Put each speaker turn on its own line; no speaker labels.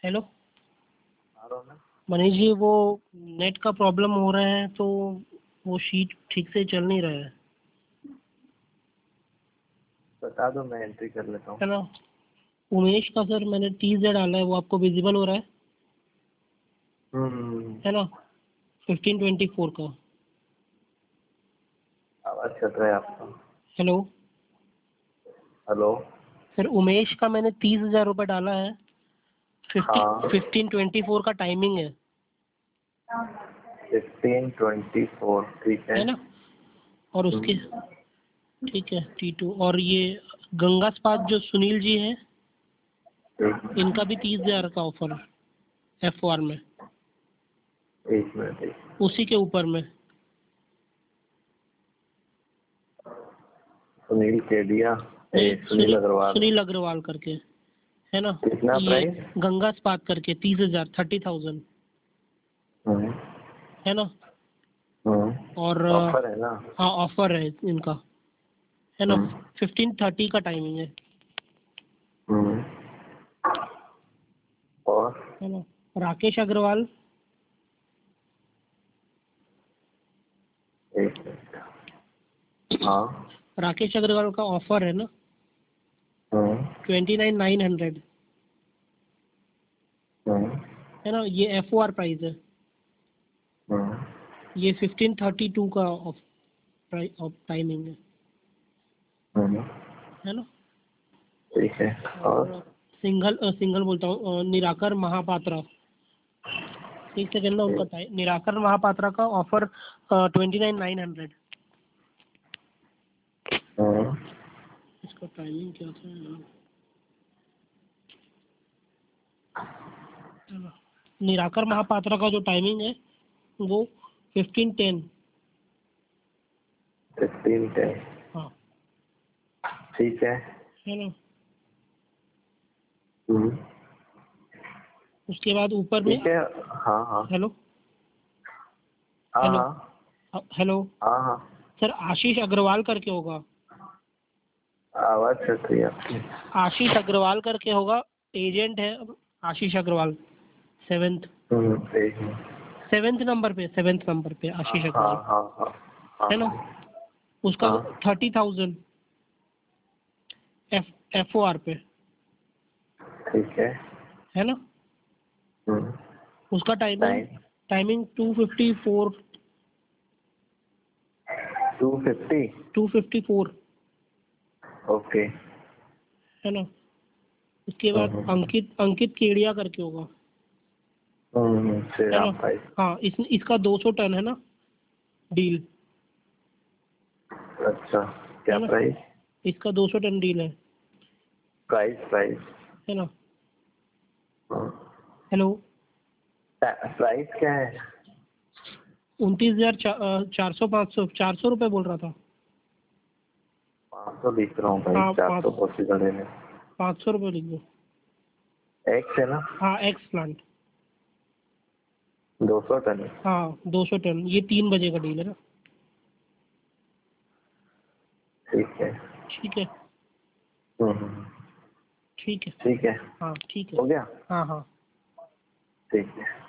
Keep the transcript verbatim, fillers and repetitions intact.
Hello
हाँ ना
मनीष जी, वो नेट का प्रॉब्लम हो रहा है तो वो शीट ठीक से चल नहीं रहा है।
बता दो, मैं एंट्री कर लेता हूँ।
है ना। उमेश का सर मैंने टी जेड डाला है, वो आपको विजिबल हो रहा है?
हम्म
है ना, फिफ्टीन ट्वेंटी फोर का।
आवाज चल रहा है आपका।
Hello
hello.
सर, उमेश का मैंने तीस हजार रुपये डाला है। फिफ्टी
हाँ,
फिफ्टीन ट्वेंटी फोर का टाइमिंग है।
फिफ्टीन ट्वेंटी फोर ठीक है।
है ना। और उसके
हम्म,
ठीक है टी टू। और ये गंगा स्पात जो सुनील जी हैं,
एक
इनका भी तीस हजार का ऑफर एफ आर में,
एक मिनट एक मिनट।
उसी के ऊपर में।
सुनील केडिया, ए
नहीं,
सुनील
सुनील
अग्रवाल।
सुनील अग्रवाल करके। है ना।
कितना
ये
प्राइस?
गंगा स्पात करके तीस हजार, थर्टी थाउजेंड।
हम्म
है ना।
हम्म
और
ऑफर है ना?
हाँ, ऑफर है इनका। है ना।
हम्म
फिफ्टीन थर्टी का टाइमिंग है।
हम्म और
है ना। राकेश अग्रवाल।
एक मिनट। हाँ।
राकेश अग्रवाल का ऑफर है ना,
hmm
twenty nine nine hundred.
Hmm
है ना। ये एफ ओ आर प्राइस है।
हम्म
ये फिफ्टीन थर्टी टू का ऑफ ऑफ टाइमिंग है।
हम्म
है ना।
ठीक है। और
और सिंगल अ, सिंगल बोलता हूँ, अ, निराकर महापात्रा। एक सेकेंड ना, उनका
एक
टाइम, निराकर महापात्रा का offer twenty nine nine hundred.
Hmm
इसका टाइमिंग क्या था यार? चलो, निराकर महापात्रा का जो टाइमिंग है वो फिफ्टीन टेन।
फिफ्टीन टेन
हाँ।
ठीक है।
है ना।
हम्म
उसके बाद ऊपर में।
ठीक है। हाँ हाँ
हेलो
हाँ
हेलो
हाँ
अ, हेलो
हाँ हाँ
सर, आशीष अग्रवाल करके होगा।
आवाज चल रही है आपकी।
आशीष अग्रवाल करके होगा। एजेंट है आशीष अग्रवाल। सेवेंथ
हम्म एक मिनट।
सेवेंथ नंबर पे सेवेंथ नंबर पे
हाँ
आशीष
हाँ
अग्रवाल।
हाँ हाँ हाँ
है ना। उसका
हाँ
thirty thousand, F F O R पे।
ठीक है।
है ना।
हम्म
उसका timing
time
timing two fifty four.
Two fifty
two fifty four.
Okay.
है ना। उसके
हम्म
बाद
हम्म
अंकित अंकित केडिया करके होगा।
हम्म, श्री
है ना।
राम भाई।
हाँ, इस इसका दो सौ टन है ना डील।
अच्छा,
है
क्या
ना।
प्राइस?
इसका दो सौ टन डील है।
प्राइस प्राइस
है ना। हेलो।
प्राइस क्या है?
उनतीस हजार चार सौ पाँच सौ चार सौ रुपये बोल रहा था।
पाँच सौ लिख रहा हूँ भाई,
हाँ,
चार
पाँच
सौ पॉसिबल है नहीं।
पाँच सौ रुपये लिख दो।
एक्स है ना?
हाँ, एक्स प्लांट।
दो सौ टन है।
हाँ, दो सौ टन। ये तीन बजे का डील है ना।
ठीक है।
ठीक है।
हम्म हम्म,
ठीक है।
ठीक है।
हाँ, ठीक है।
हो गया।
हाँ हाँ।
ठीक है।